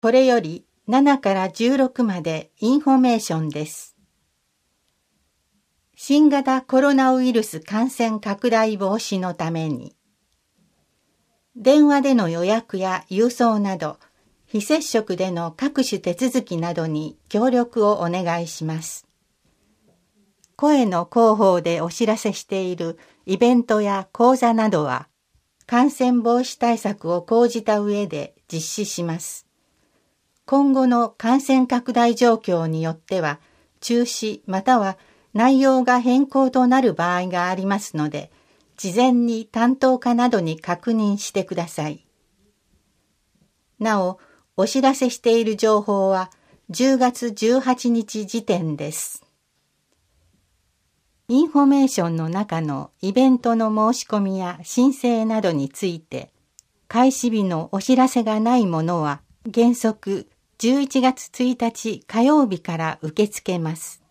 これより7から16までインフォメーションです。新型コロナウイルス感染拡大防止のために、電話での予約や郵送など、非接触での各種手続きなどに協力をお願いします。声の広報でお知らせしているイベントや講座などは、感染防止対策を講じた上で実施します。今後の感染拡大状況によっては、中止または内容が変更となる場合がありますので、事前に担当課などに確認してください。なお、お知らせしている情報は10月18日時点です。インフォメーションの中のイベントの申し込みや申請などについて、開始日のお知らせがないものは原則11月1日火曜日から受け付けます。